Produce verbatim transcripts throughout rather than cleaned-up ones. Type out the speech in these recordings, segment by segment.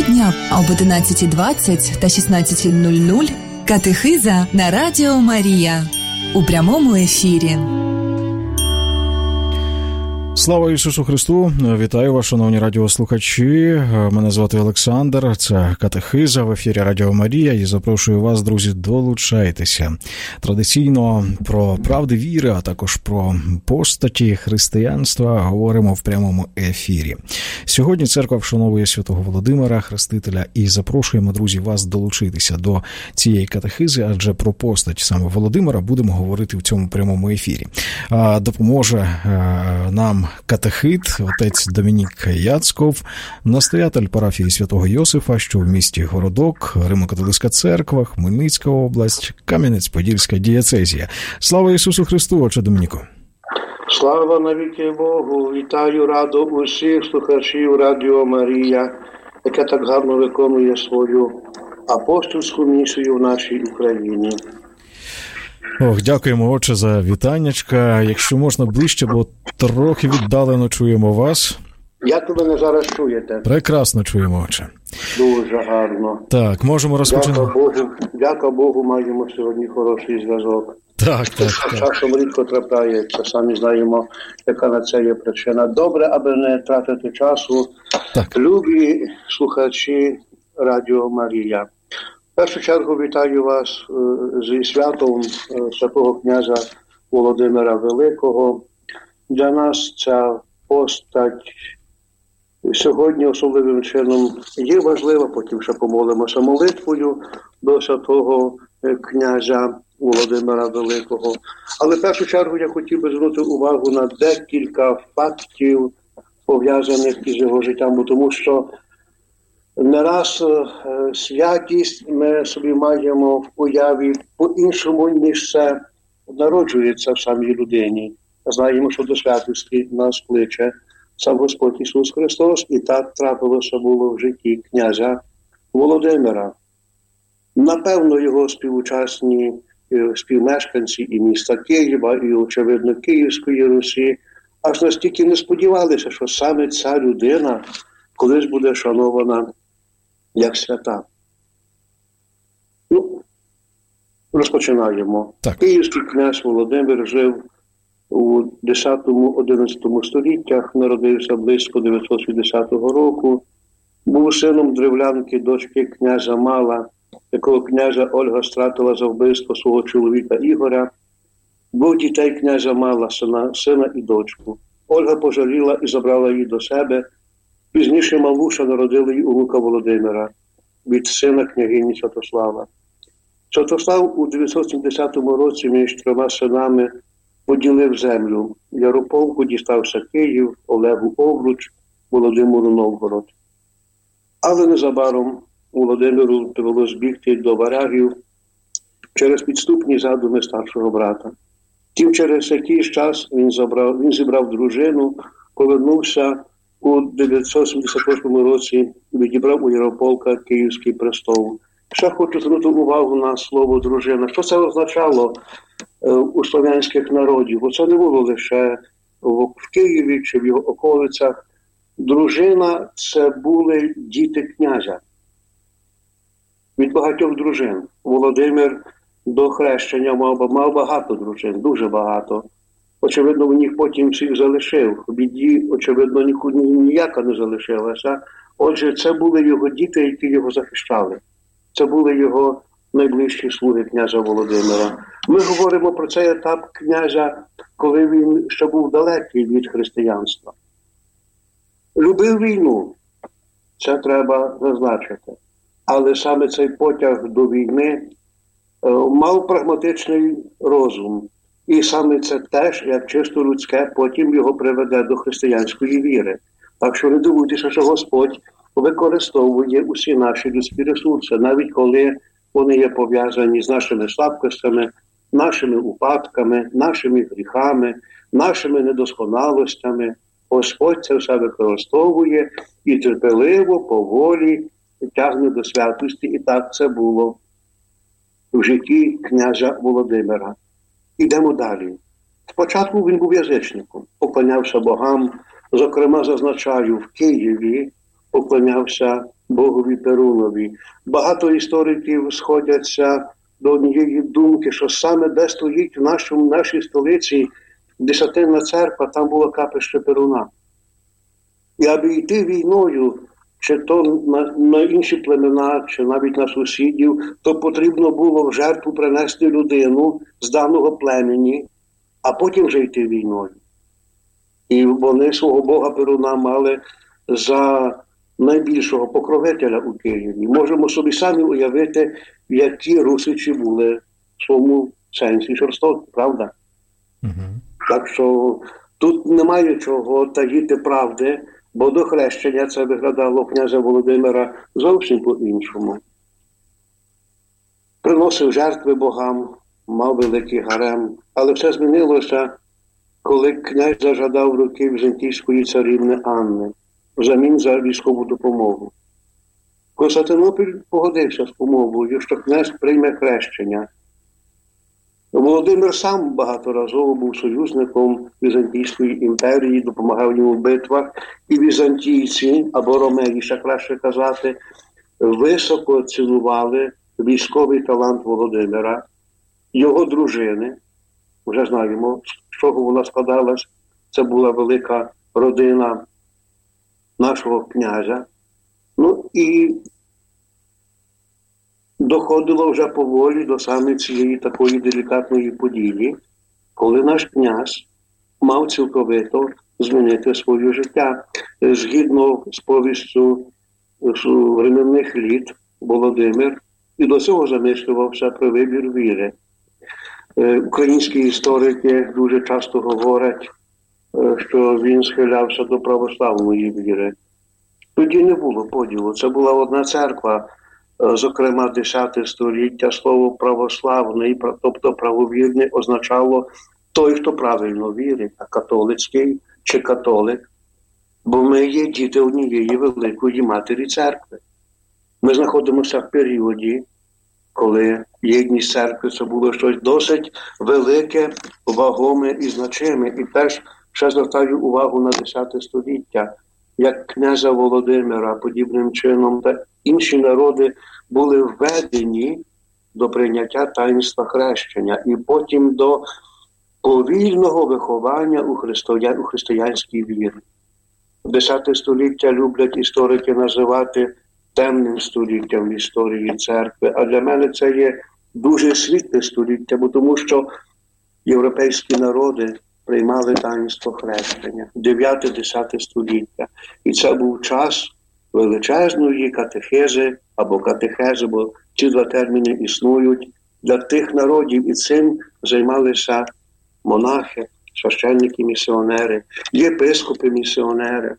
Щодня об одинадцятій двадцять та шістнадцятій нуль нуль катехиза на Радіо Марія у прямому ефірі. Слава Ісусу Христу! Вітаю вас, шановні радіослухачі. Мене звати Олександр, це катехиза в ефірі Радіо Марія, і запрошую вас, друзі, долучайтеся. Традиційно про правди віри, а також про постаті християнства говоримо в прямому ефірі. Сьогодні церква вшановує святого Володимира, Хрестителя, і запрошуємо, друзі, вас долучитися до цієї катехизи, адже про постать саме Володимира будемо говорити в цьому прямому ефірі. Допоможе нам катехит, отець Домінік Яцков, настоятель парафії Святого Йосифа, що в місті Городок, Римо-католицька церква, Хмельницька область, Кам'янець-Подільська дієцезія. Слава Ісусу Христу, отче Домініку! Слава навіки Богу! Вітаю радо усіх слухачів Радіо Марія, яка так гарно виконує свою апостольську місію в нашій Україні. Ох, дякуємо, отче, за вітаннячка. Якщо можна ближче, бо трохи віддалено чуємо вас. Як ви мене зараз чуєте? Прекрасно чуємо, отче. Дуже гарно. Так, можемо розпочинати. Дяка Богу, дяка Богу, маємо сьогодні хороший зв'язок. Так, так, так. Часом рідко трапляється, самі знаємо, яка на це є причина. Добре, аби не тратити часу. Так. Любі слухачі Радіо Марія. В першу чергу вітаю вас зі святом святого князя Володимира Великого. Для нас ця постать сьогодні особливим чином є важлива, потім ще помолимося молитвою до святого князя Володимира Великого. Але в першу чергу я хотів би звернути увагу на декілька фактів, пов'язаних із його життям, тому що не раз е, святість ми собі маємо в уяві по-іншому, ніж це народжується в самій людині. Знаємо, що до святості нас кличе сам Господь Ісус Христос, і так трапилося було в житті князя Володимира. Напевно, його співучасні е, співмешканці і міста Києва, і, очевидно, Київської Русі, аж настільки не сподівалися, що саме ця людина колись буде шанована як свята. Ну, розпочинаємо. Так. Київський князь Володимир жив у десятому-одинадцятому століттях, народився близько дев'ятсот шістдесятого року, був сином древлянки, дочки князя Мала, якого князя Ольга стратила за вбивство свого чоловіка Ігоря. Двох дітей князя Мала, сина, сина і дочку. Ольга пожаліла і забрала її до себе. Пізніше Малуша народила її онука Володимира від сина княгині Святослава. Святослав у дев'ятсот сімдесятому році між трьома синами поділив землю. Ярополку дістався Київ, Олегу Овруч, Володимиру Новгород. Але незабаром Володимиру довелося бігти до варягів через підступні задуми старшого брата. Тим через якийсь час він, забрав, він зібрав дружину, повернувся у дев'ятсот сімдесят восьмому році, відібрав у Ярополка Київський престол. Ще хочу звернути увагу на слово «дружина». Що це означало е, у слов'янських народів? Бо це не було лише в, в Києві чи в його околицях. Дружина – це були діти князя. Від багатьох дружин. Володимир до хрещення мав, мав багато дружин, дуже багато. Очевидно, він їх потім всіх залишив. В біді, очевидно, ніяка не залишилася. Отже, це були його діти, які його захищали. Це були його найближчі слуги князя Володимира. Ми говоримо про цей етап князя, коли він ще був далекий від християнства. Любив війну, це треба зазначити. Але саме цей потяг до війни е, мав прагматичний розум. І саме це теж, як чисто людське, потім його приведе до християнської віри. Так що не дивуйтеся, що Господь використовує усі наші людські ресурси, навіть коли вони є пов'язані з нашими слабкостями, нашими упадками, нашими гріхами, нашими недосконалостями. Господь це все використовує і терпеливо, поволі тягне до святості. І так це було в житті князя Володимира. Ідемо далі. Спочатку він був язичником, поклонявся богам. Зокрема, зазначаю, в Києві поклонявся Богові Перунові. Багато істориків сходяться до однієї думки, що саме де стоїть в нашому, нашій столиці Десятинна церква, там було капище Перуна. І аби йти війною, чи то на, на інші племена, чи навіть на сусідів, то потрібно було в жертву принести людину з даного племені, а потім вже йти війною. І вони свого Бога Перуна мали за найбільшого покровителя у Києві. Можемо собі самі уявити, які русичі були в своєму сенсі жорстокі, правда? Угу. Так що тут немає чого таїти правди, бо до хрещення це виглядало князя Володимира зовсім по-іншому. Приносив жертви богам, мав великий гарем, але все змінилося, коли князь зажадав руки візантійської царівни Анни взамін за військову допомогу. Константинополь погодився з умовою, що князь прийме хрещення. Володимир сам багаторазово був союзником Візантійської імперії, допомагав йому в битвах, і візантійці, або ромеї, ще краще казати, високо цінували військовий талант Володимира, його дружини. Вже знаємо, з чого вона складалась. Це була велика родина нашого князя. Ну і доходило вже поволі до саме цієї такої делікатної події, коли наш князь мав цілковито змінити своє життя. Згідно з повістю временних літ Володимир і до цього замислювався про вибір віри. Українські історики дуже часто говорять, що він схилявся до православної віри. Тоді не було поділу. Це була одна церква, зокрема десяте століття. Слово православний, тобто правовірний, означало той, хто правильно вірить, а католицький чи католик. Бо ми є діти однієї великої матері церкви. Ми знаходимося в періоді, коли єдність церкви це було щось досить велике, вагоме і значиме. І теж ще звертаю увагу на десяте століття, як князя Володимира подібним чином та інші народи були введені до прийняття таїнства хрещення і потім до повільного виховання у, християн, у християнській вірі. Десяте століття люблять історики називати темним століттям в історії церкви, а для мене це є дуже світле століття, бо тому що європейські народи приймали таїнство хрещення. дев'яте-десяте століття. І це був час величезної катехези або катехези, бо ці два терміни існують для тих народів, і цим займалися монахи, священники-місіонери, єпископи-місіонери.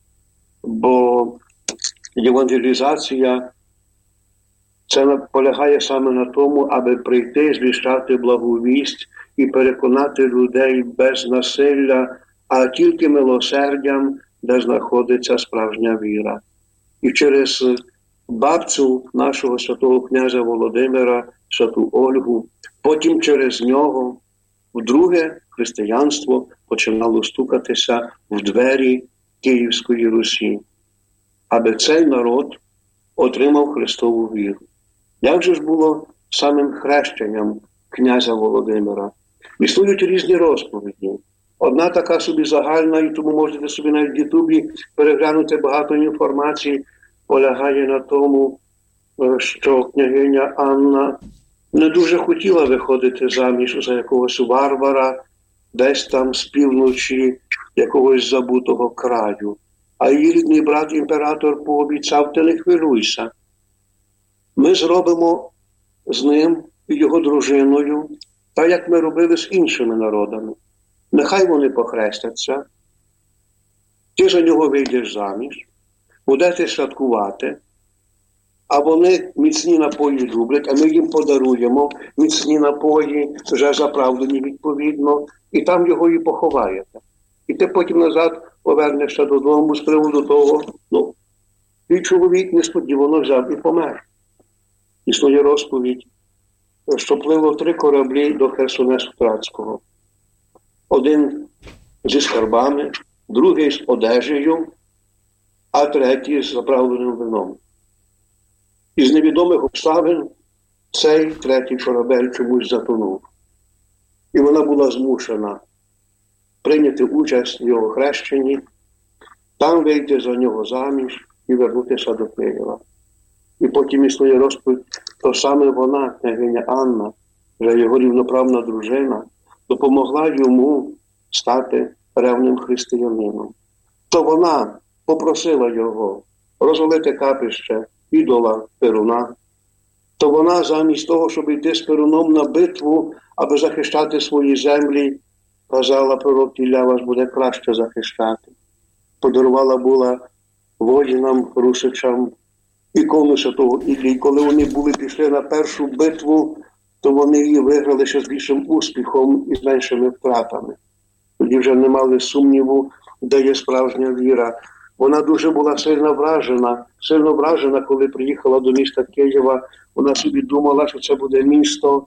Бо євангелізація це полягає саме на тому, аби прийти, звіщати благу вість і переконати людей без насилля, а тільки милосердям, де знаходиться справжня віра. І через бабцю нашого святого князя Володимира, святу Ольгу, потім через нього вдруге християнство починало стукатися в двері Київської Русі, аби цей народ отримав Христову віру. Як же ж було самим хрещенням князя Володимира? Існують різні розповіді. Одна така собі загальна, і тому можете собі навіть в Ютубі переглянути багато інформації, полягає на тому, що княгиня Анна не дуже хотіла виходити заміж за якогось варвара, десь там з півночі якогось забутого краю. А її рідний брат-імператор пообіцяв: ти не хвилюйся. Ми зробимо з ним і його дружиною так, як ми робили з іншими народами. Нехай вони похрестяться, ти за нього вийдеш заміж, будете святкувати, а вони міцні напої люблять, а ми їм подаруємо міцні напої, вже заправлені відповідно, і там його і поховаєте. І ти потім назад повернешся додому з приводу того, ну, і чоловік несподівано взяв і помер. Існує розповідь, що плило три кораблі до Херсонесу Трацького. Один зі скарбами, другий з одежею, а третій з заправленим вином. Із невідомих обставин цей третій корабель чомусь затонув. І вона була змушена прийняти участь в його хрещенні, там вийти за нього заміж і вернутися до Києва. І потім існує розповідь, то саме вона, княгиня Анна, вже його рівноправна дружина, допомогла йому стати ревним християнином. То вона попросила його розвалити капище ідола Перуна, то вона замість того, щоб йти з Перуном на битву, аби захищати свої землі, казала пророк Ілля, вас буде краще захищати. Подарувала була воїнам, русичам ікону святого Іллі. І коли вони були пішли на першу битву, то вони її виграли ще з більшим успіхом і з меншими втратами. Тоді вже не мали сумніву, де є справжня віра. Вона дуже була сильно вражена, сильно вражена, коли приїхала до міста Києва. Вона собі думала, що це буде місто,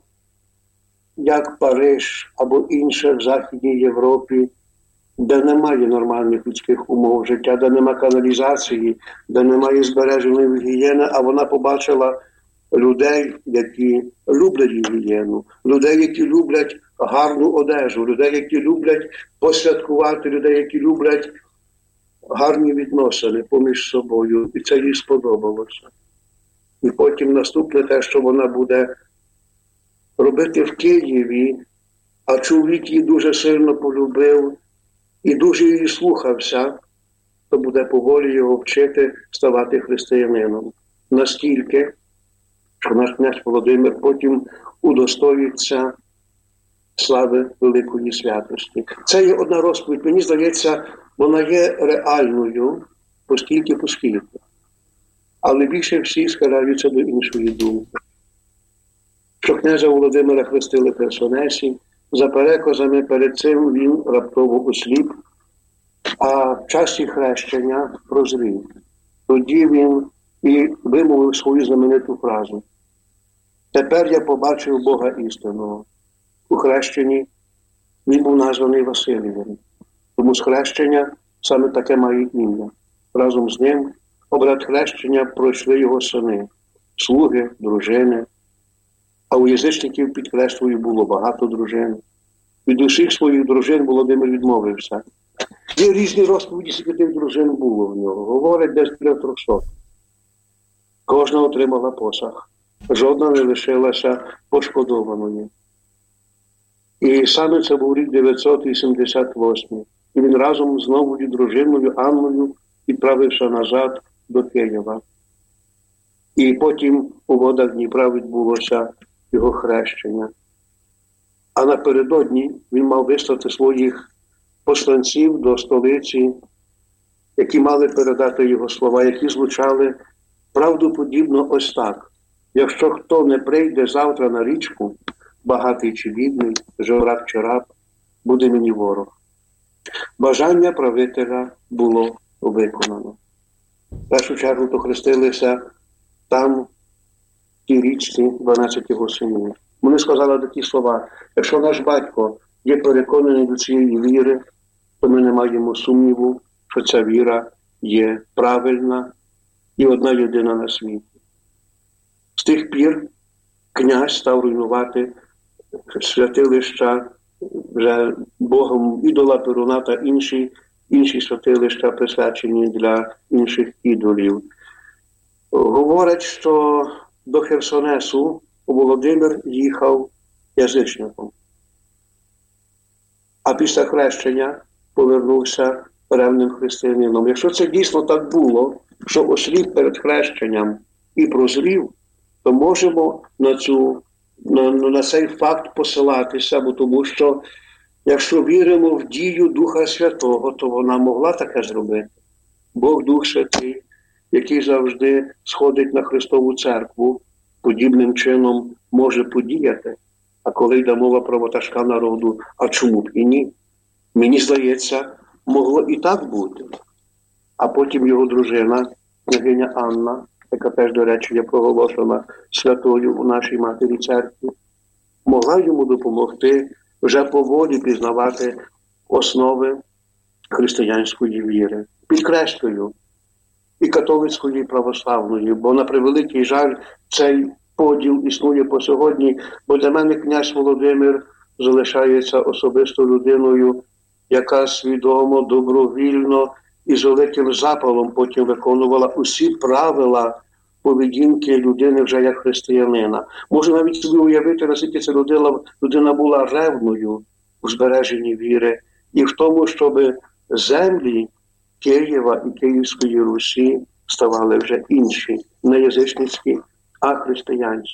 як Париж або інше в Західній Європі, де немає нормальних людських умов життя, де немає каналізації, де немає збереженої гігієни, а вона побачила людей, які люблять гігієну, людей, які люблять гарну одежу, людей, які люблять посвяткувати, людей, які люблять гарні відносини поміж собою. І це їй сподобалося. І потім наступне те, що вона буде робити в Києві, а чоловік її дуже сильно полюбив і дуже її слухався, то буде поволі його вчити ставати християнином. Настільки, що наш князь Володимир потім удостоїться слави великої святості. Це є одна розповідь. Мені здається, вона є реальною, поскільки поскільки. Але більше всі схиляються до іншої думки. Що князя Володимира хрестили при Сонесі, за переказами перед цим він раптово осліп, а в часі хрещення прозрів. Тоді він і вимовив свою знамениту фразу: «Тепер я побачив Бога істинного». У хрещенні він був названий Василієм. Тому з хрещення саме таке має ім'я. Разом з ним обряд хрещення пройшли його сини, слуги, дружини. А у язичників під хрещою було багато дружин. Від усіх своїх дружин Володимир відмовився. Є різні розповіді, скільки тих дружин було в нього. Говорять, десь біля трьохсот. Кожна отримала посаг. Жодна не лишилася пошкодованою. І саме це був рік дев'ятсот вісімдесят восьмий. І він разом з новою дружиною Анною відправився назад до Києва. І потім у водах Дніпра відбулося його хрещення. А напередодні він мав вислати своїх посланців до столиці, які мали передати його слова, які звучали правдоподібно ось так: якщо хто не прийде завтра на річку, багатий чи бідний, жебрак чи раб, буде мені ворог. Бажання правителя було виконано. В першу чергу то хрестилися там, в тій річці, дванадцять його синів. Вони сказали такі слова: якщо наш батько є переконаний до цієї віри, то ми не маємо сумніву, що ця віра є правильна і одна єдина на світі. З тих пір князь став руйнувати святилища вже Богом ідола Перуна та інші, інші святилища, присвячені для інших ідолів. Говорять, що до Херсонесу Володимир їхав язичником, а після хрещення повернувся ревним християнином. Якщо це дійсно так було, що осліп перед хрещенням і прозрів, то можемо на, цю, на, на цей факт посилатися, бо тому що якщо віримо в дію Духа Святого, то вона могла таке зробити. Бог Дух Святий, який завжди сходить на Христову церкву, подібним чином може подіяти. А коли йде мова про ватажка народу, а чому б і ні? Мені здається, могло і так бути. А потім його дружина, княгиня Анна, яка теж, до речі, є проголошена святою у нашій матері церкві, могла йому допомогти вже поволі пізнавати основи християнської віри. Підкреслюю, і католицької, і православної. Бо, на превеликий жаль, цей поділ існує по сьогодні, бо для мене князь Володимир залишається особисто людиною, яка свідомо, добровільно і з великим запалом потім виконувала усі правила поведінки людини вже як християнина. Можу навіть собі уявити, наскільки ця людина, людина була ревною у збереженні віри і в тому, щоб землі Києва і Київської Русі ставали вже інші, не язичницькі, а християнські.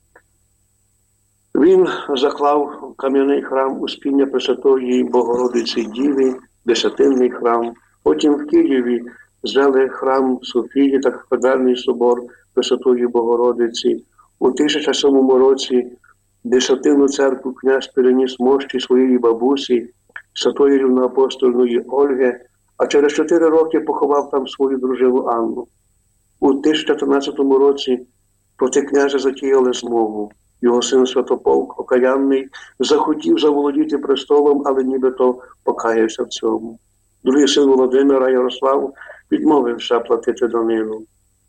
Він заклав кам'яний храм Успіння Пресвятої Богородиці Діви, десятинний храм. Потім в Києві звели храм Софії та кафедральний собор Пресвятої Богородиці. У тисяча сьомому році десятинну церкву князь переніс мощі своєї бабусі, святої рівноапостольної Ольги, а через чотири роки поховав там свою дружину Анну. У тисяча тринадцятому році проти князя затіяли змову. Його син Святополк, окаянний, захотів заволодіти престолом, але нібито покаявся в цьому. Другий син Володимира, Ярослав, відмовився платити данину.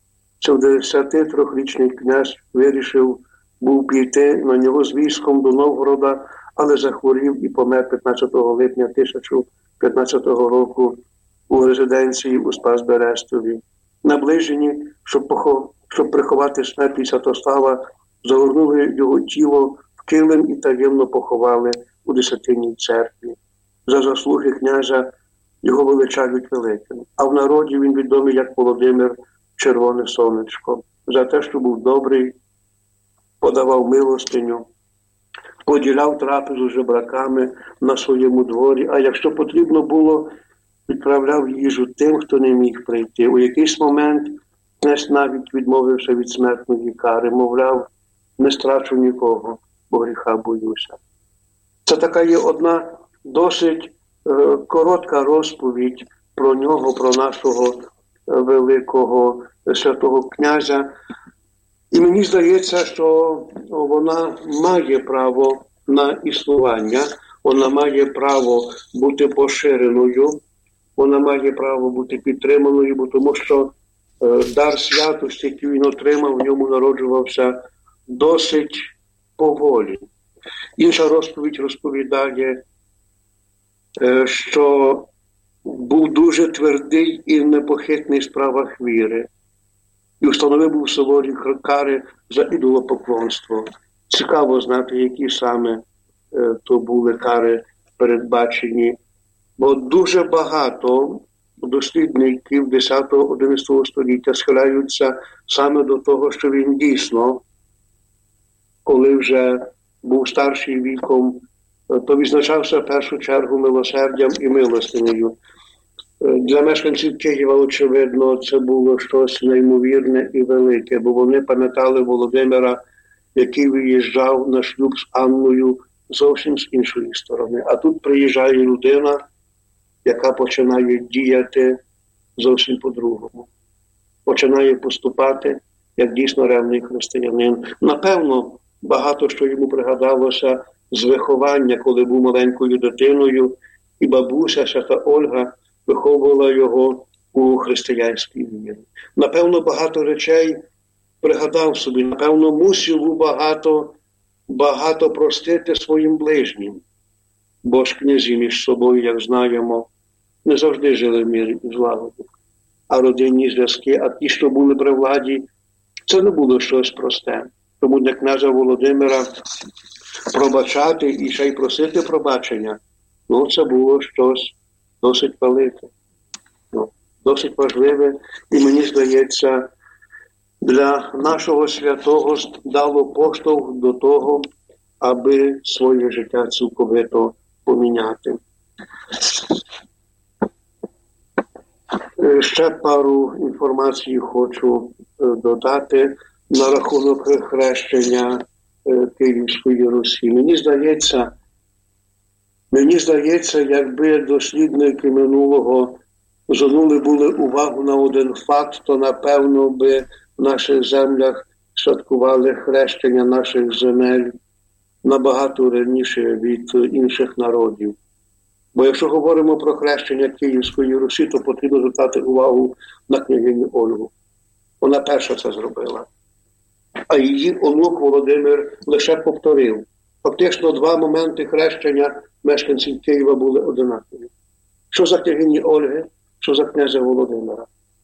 Сімдесятитрирічний князь вирішив був піти на нього з військом до Новгорода, але захворів і помер п'ятнадцятого липня тисяча п'ятнадцятого року у резиденції у Спас-Берестові. Наближені, щоб, похов... щоб приховати смерть Святослава, загорнули його тіло в килим і таємно поховали у Десятинній церкві. За заслуги князя його величають великим, а в народі він відомий як Володимир Червоне Сонечко. За те, що був добрий, подавав милостиню, поділяв трапезу з жебраками на своєму дворі, а якщо потрібно було, відправляв їжу тим, хто не міг прийти. У якийсь момент князь навіть відмовився від смертної кари, мовляв, не страчу нікого, бо гріха боюся. Це така є одна досить е, коротка розповідь про нього, про нашого е, великого е, святого князя. І мені здається, що вона має право на існування, вона має право бути поширеною, вона має право бути підтриманою, бо тому що е, дар святості, який він отримав, в ньому народжувався досить поволі. Інша розповідь розповідає, е, що був дуже твердий і непохитний в справах віри. І встановив був суворі кари за ідолопоклонство. Цікаво знати, які саме е, то були кари передбачені. Бо дуже багато дослідників десятого-одинадцятого століття схиляються саме до того, що він дійсно, коли вже був старший віком, то відзначався в першу чергу милосердям і милостинею. Для мешканців Києва, очевидно, це було щось неймовірне і велике, бо вони пам'ятали Володимира, який виїжджав на шлюб з Анною зовсім з іншої сторони. А тут приїжджає людина, яка починає діяти зовсім по-другому. Починає поступати, як дійсно ревний християнин. Напевно, багато що йому пригадалося з виховання, коли був маленькою дитиною, і бабуся, свята Ольга, виховувала його у християнській вірі. Напевно, багато речей пригадав собі, напевно, мусив багато, багато простити своїм ближнім. Бо ж князі між собою, як знаємо, не завжди жили в мирі і злагоді. А родинні зв'язки, а ті, що були при владі, це не було щось просте. Тому для князя Володимира пробачати і ще й просити пробачення, ну, це було щось досить велике, ну, досить важливе. І мені здається, для нашого святого дало поштовх до того, аби своє життя цілковито поміняти. Ще пару інформацій хочу додати на рахунок хрещення Київської Русі. Мені здається, мені здається, якби дослідники минулого звернули були увагу на один факт, то, напевно, би в наших землях святкували хрещення наших земель набагато раніше від інших народів. Бо якщо говоримо про хрещення Київської Русі, то потрібно звертати увагу на княгиню Ольгу. Вона перша це зробила. А її онук Володимир лише повторив. Фактично два моменти хрещення мешканців Києва були одинакові. Що за княгині Ольги, що за князя Володимира.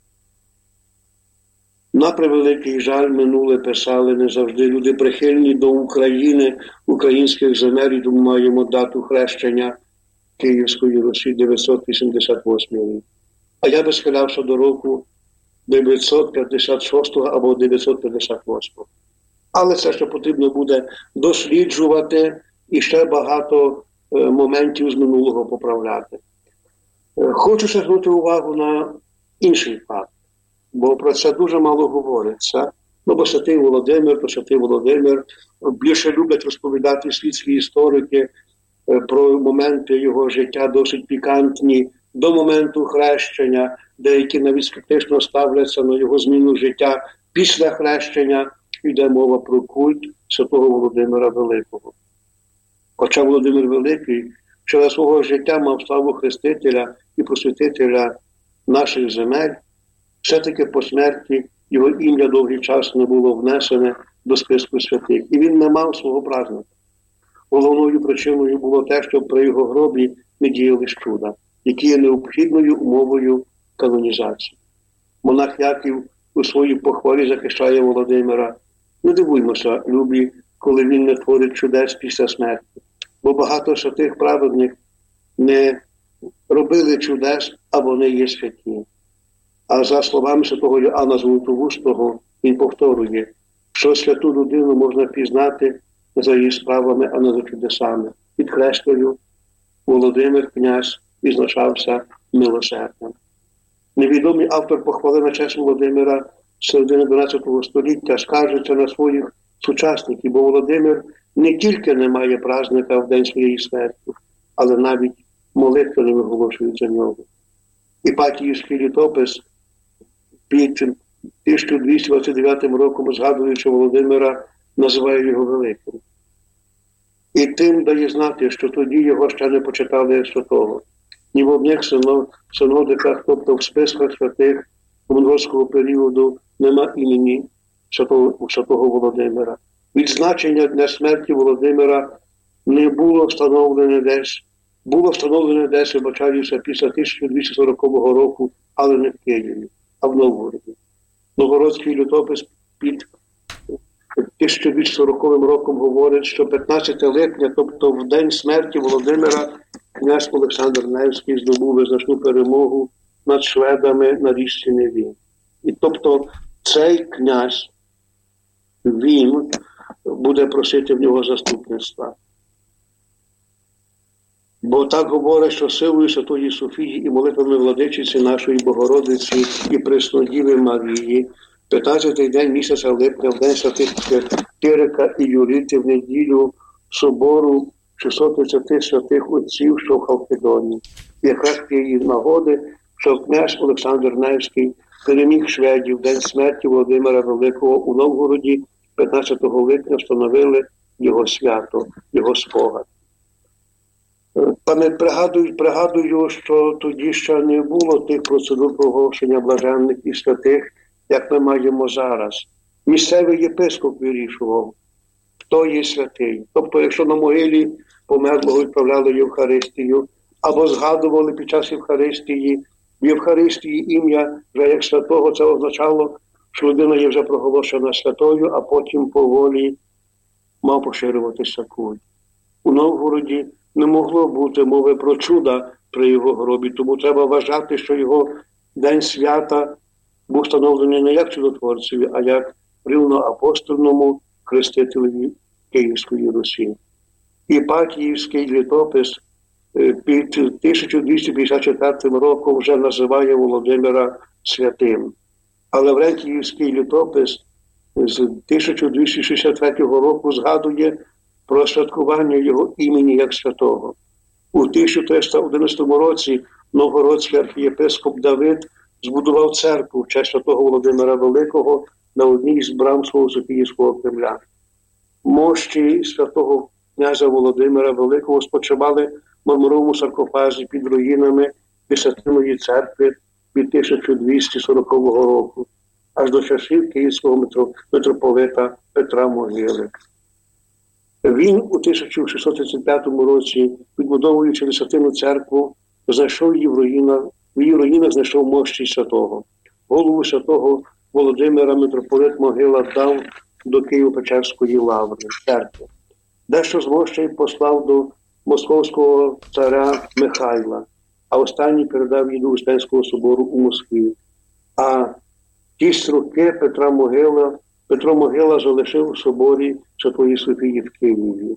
На превеликий жаль, минуле писали не завжди люди прихильні до України, українських земель, і тому маємо дату хрещення Київської Русі дев'ятсот вісімдесят восьмий рік. А я би схилявся до року дев'ятсот п'ятдесят шостого або дев'ятсот п'ятдесят восьмого. Але це ще потрібно буде досліджувати і ще багато е, моментів з минулого поправляти. Е, хочу ще звернути увагу на інший факт, бо про це дуже мало говориться. Ну, бо святий Володимир, то святий Володимир, більше люблять розповідати світські історики е, про моменти його життя досить пікантні, до моменту хрещення, деякі навіть скептично ставляться на його зміну життя після хрещення. Йде мова про культ святого Володимира Великого. Хоча Володимир Великий через свого життя мав славу хрестителя і просвітителя наших земель, все-таки по смерті його ім'я довгий час не було внесене до списку святих. І він не мав свого праздника. Головною причиною було те, що при його гробі не діяли чуда, які є необхідною умовою канонізації. Монах Яків у своїй похвалі захищає Володимира. Не дивуймося, любі, коли він не творить чудес після смерті. Бо багато святих праведних не робили чудес, а вони є святі. А за словами святого Йоанна Золотоустого, він повторює, що святу людину можна пізнати за її справами, а не за чудесами. Під хрестою Володимир, князь, відзначався милосердям. Невідомий автор похвали на честь Володимира з середини дванадцятого століття скаржиться на своїх сучасників, бо Володимир не тільки не має праздника в день своєї смерті, але навіть молитви не виголошують за нього. Іпатіївський літопис під тисяча двісті двадцять дев'ятим роком, згадуючи Володимира, називає його великим. І тим дає знати, що тоді його ще не почитали як святого. Ні в одних синодиках, тобто в списках святих монгольського періоду, нема імені святого, святого Володимира. Відзначення дня смерті Володимира не було встановлене десь, було встановлене десь, вибачаюся, після тисяча двісті сорокового року, але не в Києві, а в Новгороді. Новгородський літопис під тисяча двісті сороковим роком говорить, що п'ятнадцятого липня, тобто в день смерті Володимира, князь Олександр Невський здобув визначну перемогу над шведами на річці Неві. І тобто цей князь, він буде просити в нього заступництва. Бо так говорить, що силою Святої Софії і молитвами владичиці нашої Богородиці і Преснодіви Марії, п'ятнадцятий день місяця липня, в день святих Кирика і Юрити, в неділю собору шістсот тридцять святих отців, що в Халкидоні. Якраз тієї нагоди, що князь Олександр Невський переміг шведів в день смерті Володимира Великого у Новгороді, п'ятнадцятого липня встановили його свято, його спогад. Пане, пригадую, пригадую, що тоді ще не було тих процедур проголошення блаженних і святих, як ми маємо зараз. Місцевий єпископ вирішував, хто є святий. Тобто, якщо на могилі померлого відправляли Євхаристію, або згадували під час Євхаристії, в Євхаристії ім'я вже як святого, це означало, що людина є вже проголошена святою, а потім поволі мав поширюватися культ. У Новгороді не могло бути мови про чуда при його гробі, тому треба вважати, що його день свята був встановлений не як чудотворцеві, а як рівноапостольному хрестителеві Київської Русі. Іпатіївський літопис під тисяча двісті п'ятдесят четвертим роком вже називає Володимира святим. Але Лаврентіївський літопис з тисяча двісті шістдесят третього року згадує про святкування його імені як святого. У тисяча триста одинадцятому році новгородський архієпископ Давид збудував церкву в честь святого Володимира Великого на одній з брам свого Софіївського Кремля. Мощі святого князя Володимира Великого спочивали мармуровому саркофазі під руїнами Десятинної церкви від тисяча двісті сорокового року, аж до часів київського митрополита Петра Могили. Він у тисяча шістсот тридцять п'ятому році, відбудовуючи Десятинну церкву, знайшов її в руїнах, в її руїнах знайшов мощі святого. Голову святого Володимира митрополит Могила дав до Києво-Печерської лаври, церкви. Дещо з мощей послав до московського царя Михайла, а останній передав її до Успенського собору у Москві. А ті строки Петра Могила, Петро Могила залишив у соборі Святої Софії в Києві.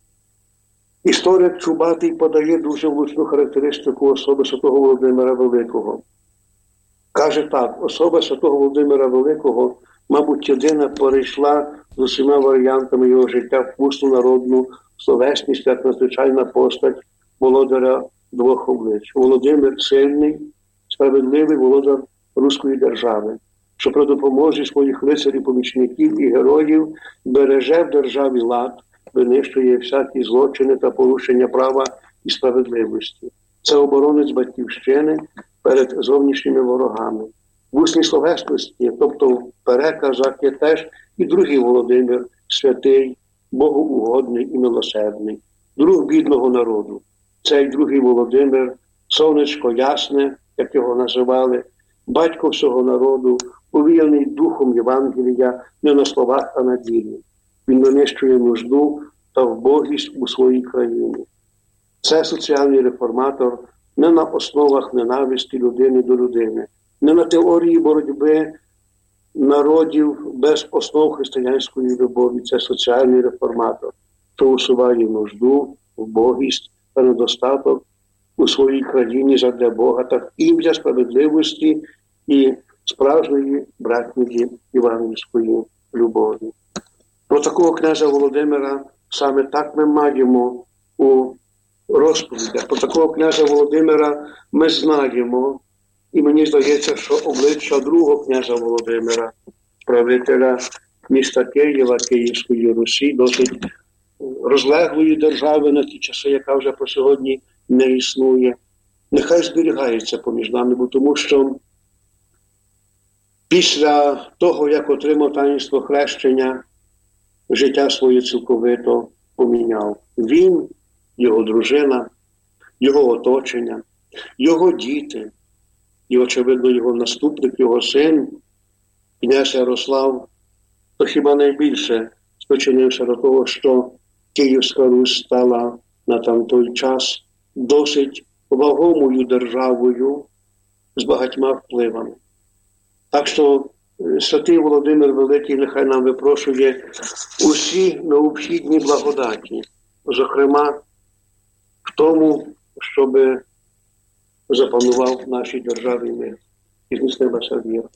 Історик Чубатий подає дуже влучну характеристику особи святого Володимира Великого. Каже так, особа святого Володимира Великого, мабуть, єдина перейшла з усіма варіантами його життя в пусту народну словесність, як надзвичайна постать володаря двох облич. Володимир сильний, справедливий володар Руської держави, що при допомозі своїх лицарів, помічників і героїв береже в державі лад, винищує всякі злочини та порушення права і справедливості. Це оборонець батьківщини перед зовнішніми ворогами. В усній словесності, тобто в переказах, є теж і другий Володимир, святий, богоугодний і милосердний, друг бідного народу. Цей другий Володимир, сонечко ясне, як його називали, батько всього народу, повіяний духом Євангелія не на словах, а на ділі. Він винищує нужду та вбогість у своїй країні. Це соціальний реформатор не на основах ненависті людини до людини, не на теорії боротьби народів без основ християнської любові. Це соціальний реформатор, що усуває нужду, вбогість та недостаток у своїй країні задля Бога та в ім'я справедливості і справжньої братньої євангельської любові. Про такого князя Володимира саме так ми маємо у розповідях. Про такого князя Володимира ми знаємо, і мені здається, що обличчя другого князя Володимира, правителя міста Києва, Київської Русі, досить розлеглої держави на ті часи, яка вже по сьогодні не існує, нехай зберігається поміж нами, бо тому що після того, як отримав таїнство хрещення, життя своє цілковито поміняв. Він, його дружина, його оточення, його діти і, очевидно, його наступник, його син, князь Ярослав, то хіба найбільше спричинився до того, що Київська Русь стала на там той час досить вагомою державою з багатьма впливами. Так що святий Володимир Великий нехай нам випрошує усі необхідні благодаті, зокрема в тому, щоб запанував в нашій державі мир і зміцнилася віра.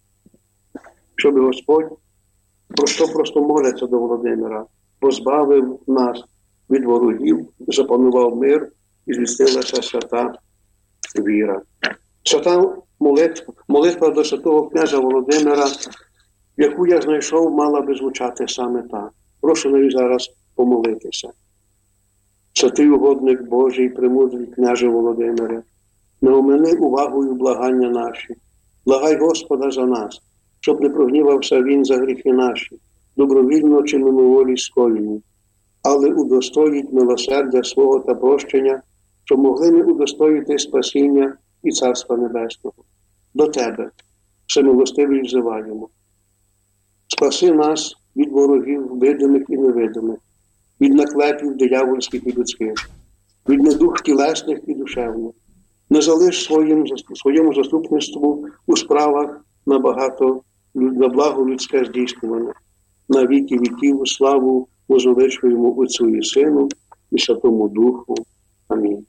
Щоб Господь просто-просто моляться до Володимира, позбавив нас від ворогів, запанував мир і зміцнилася свята віра. Свята молитва, молитва до святого князя Володимира, яку я знайшов, мала би звучати саме так. Прошу навіть зараз помолитися. Святий угодник Божий, премудрий княже Володимире, не омини увагою благання наші. Благай Господа за нас, щоб не прогнівався Він за гріхи наші, добровільно чи мимоволі скоєні, але удостоїть милосердя свого та прощення, щоб могли ми удостоїти спасіння і Царства Небесного. До Тебе, всемилостивий, взиваємо. Спаси нас від ворогів видимих і невидимих, від наклепів диявольських і людських, від недух тілесних і душевних. Не залиш своїм, своєму заступництву у справах набагато на благо людське здійснюване. На віки віків славу возвеличуємо Отцю і Сину і Святому Духу. Амінь.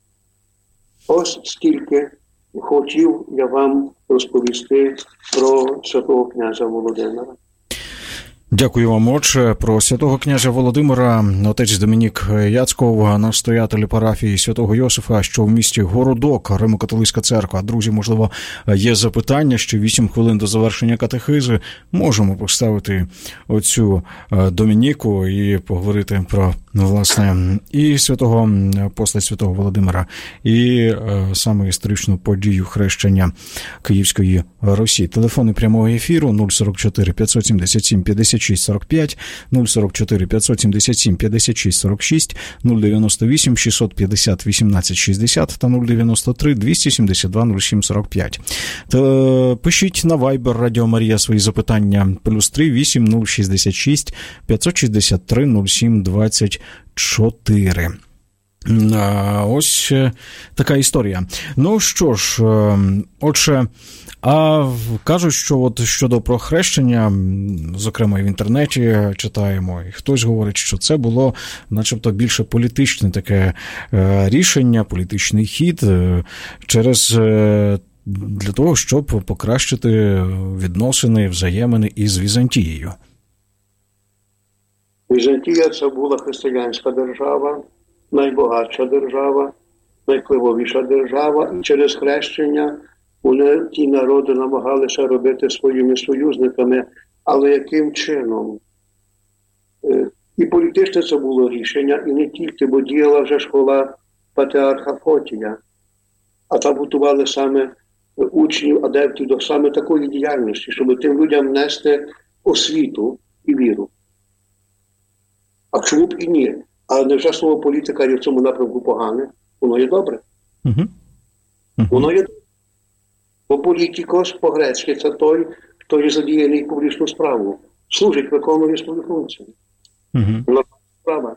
Ось стільки хотів я вам розповісти про святого князя Володимира. Дякую вам, отче. Про святого князя Володимира отець Домінік Яцьков, настоятель парафії святого Йосифа, що в місті Городок, Римо-католицька церква. Друзі, можливо, є запитання, ще вісім хвилин до завершення катехизи. Можемо поставити оцю Домініку і поговорити про, власне, і святого апостола святого Володимира, і саме історичну подію хрещення Київської Русі. Телефони прямого ефіру нуль сорок чотири п'ятсот сімдесят сім п'ятдесят шість сорок п'ять, нуль сорок чотири п'ятсот сімдесят сім п'ятдесят шість сорок шість, нуль дев'яносто вісім шістсот п'ятдесят вісімнадцять шістдесят та нуль дев'яносто три двісті сімдесят два нуль сім сорок п'ять. Пишіть на Viber Радіо Марія свої запитання плюс три вісім нуль шістдесят шість п'ятсот шістдесят три нуль сім двадцять чотири. Ось така історія. Ну що ж, отже, а кажуть, що от щодо прохрещення, зокрема і в інтернеті читаємо, і хтось говорить, що це було начебто більше політичне таке рішення, політичний хід через для того, щоб покращити відносини, взаємини із Візантією. Візантія – це була християнська держава, найбагатша держава, найвпливовіша держава, і через хрещення вони, ті народи, намагалися робити своїми союзниками, але яким чином? І політичне це було рішення, і не тільки, бо діяла вже школа патріарха Фотія, а там готували саме учнів, адептів до саме такої діяльності, щоб тим людям нести освіту і віру. А чому б і ні? А невже слово політика є в цьому напрямку погане? Воно є добре. Uh-huh. Uh-huh. Воно є добре. Бо політикос по-грецьки – це той, хто є задіяний в публічну справу. Служить, виконує свою функцію. Uh-huh. Вона справа.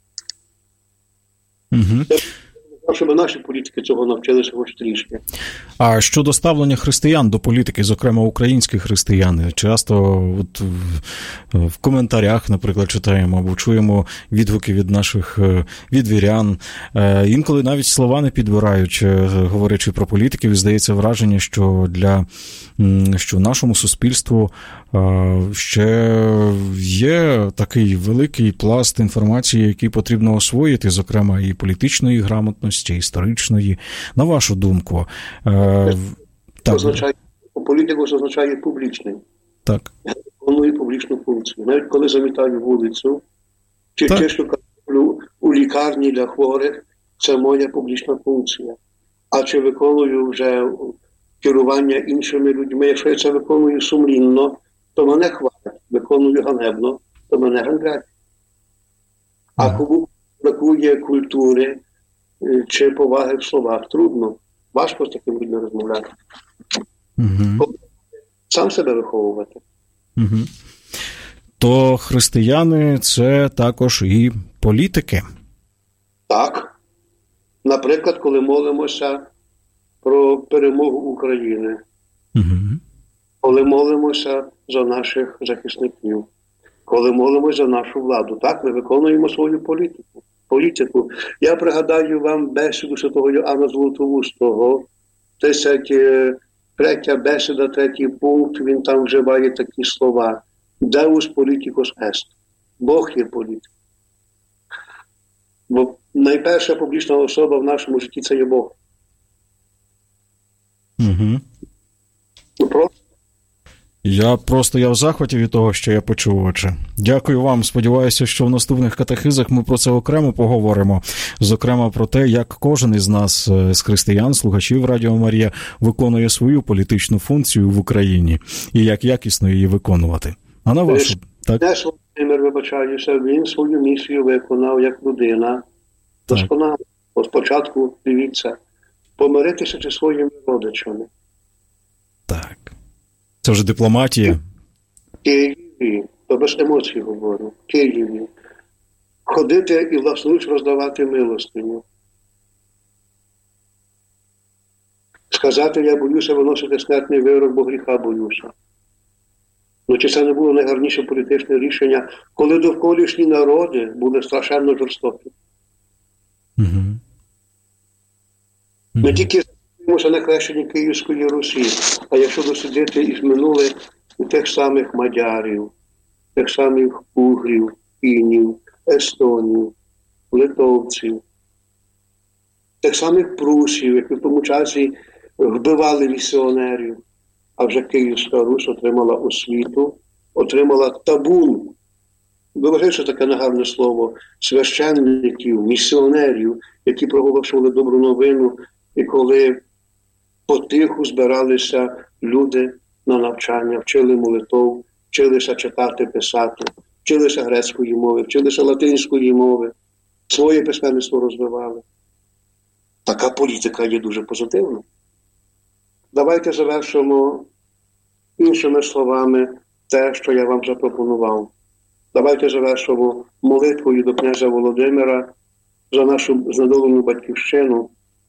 Uh-huh. Щоб наші політики цього навчилися хоч трішки. А щодо ставлення християн до політики, зокрема українські християни, часто от в, в коментарях, наприклад, читаємо або чуємо відгуки від наших відвірян. Інколи навіть слова не підбирають, говорячи про політиків, і здається враження, що для що в нашому суспільству ще є такий великий пласт інформації, який потрібно освоїти, зокрема і політичної грамотності, історичної. На вашу думку? Так. Означає, політику означає публічний. Так. Я виконую публічну функцію. Навіть коли замітаю вулицю, чи чищу картоплю у лікарні для хворих, це моя публічна функція. А чи виконую вже керування іншими людьми, якщо я це виконую сумлінно, то мене хвалять. Виконую ганебно, то мене ганьблять. А кому бракує культури чи поваги в словах, трудно. Важко з таким людьми розмовляти. Угу. Сам себе виховувати. Угу. То християни – це також і політики? Так. Наприклад, коли молимося про перемогу України. Угу. Коли молимося за наших захисників. Коли молимося за нашу владу. Так, ми виконуємо свою політику. політику. Я пригадаю вам бесіду святого Йоанна Золотоустого, тридцять третя бесіда, третій пункт, він там вживає такі слова. Deus politicus est. Бог є політик. Бо найперша публічна особа в нашому житті – це є Бог. Угу. Ну, просто. Я просто я в захваті від того, що я почув, отже. Дякую вам. Сподіваюся, що в наступних катехизах ми про це окремо поговоримо. Зокрема, про те, як кожен із нас, з християн, слухачів Радіо Марія, виконує свою політичну функцію в Україні і як якісно її виконувати. А на вашу... Так? Теж Володимир, вибачаюся, він свою місію виконав як людина. Досконало. Спочатку, дивіться, помиритися зі своїми родичами. Так. Це вже дипломатія. Києві, то без емоцій говорю, Києві. Ходити і власноруч роздавати милостиню. Сказати, я боюся виносити смертний вирок, бо гріха боюся. Ну, чи це не було найгарніше політичне рішення, коли довколишні народи були страшенно жорстокі? Угу. Ми угу. тільки займаємося на хрещенні Київської Русі, а якщо дослідити із минуле у тих самих мадярів, тих самих угрів, фінів, естонів, литовців, тих самих прусів, які в тому часі вбивали місіонерів. А вже Київська Русь отримала освіту, отримала табун. Ви вважаєте, що таке негарне слово? Священників, місіонерів, які проголошували добру новину, і коли потиху збиралися люди на навчання, вчили молитов, вчилися читати, писати, вчилися грецької мови, вчилися латинської мови, своє письменництво розвивали. Така політика є дуже позитивна. Давайте завершимо іншими словами те, що я вам запропонував. Давайте завершимо молитвою до князя Володимира за нашу знедолену батьківщину.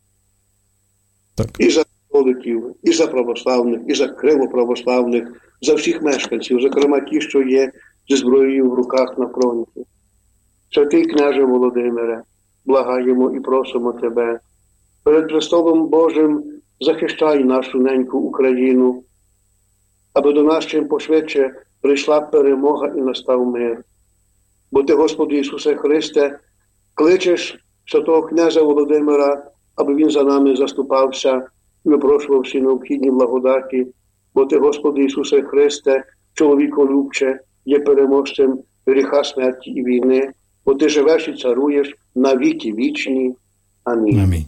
Так. І за католиків, і за православних, і за кривоправославних, за всіх мешканців, зокрема ті, що є зі зброєю в руках на фронті. Святий княже Володимире, благаємо і просимо тебе, перед престолом Божим захищай нашу неньку Україну, аби до нас чим пошвидше прийшла перемога і настав мир. Бо ти, Господи Ісусе Христе, кличеш святого князя Володимира, аби він за нами заступався і випрошував всі необхідні благодаті. Бо ти, Господи Ісусе Христе, чоловіколюбче, є переможцем гріха, смерті і війни, бо ти живеш і царуєш на віки вічні. Амінь. Амінь.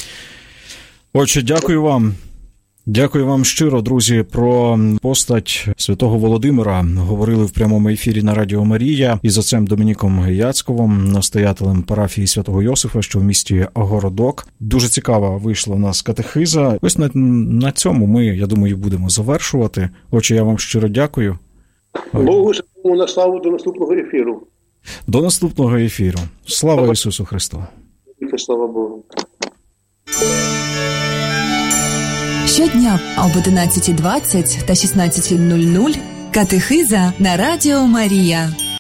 Отче, дякую вам. Дякую вам щиро, друзі, про постать святого Володимира. Говорили в прямому ефірі на Радіо Марія із отцем Домініком Яцьковим, настоятелем парафії святого Йосифа, що в місті Городок. Дуже цікава вийшла у нас катехиза. Ось на, на цьому ми, я думаю, будемо завершувати. Отже, я вам щиро дякую. Богу на славу до наступного ефіру. До наступного ефіру. Слава Ісусу Христу. Слава Богу. Щодня об одинадцятій двадцять та шістнадцятій нуль нуль катехиза на Радіо Марія.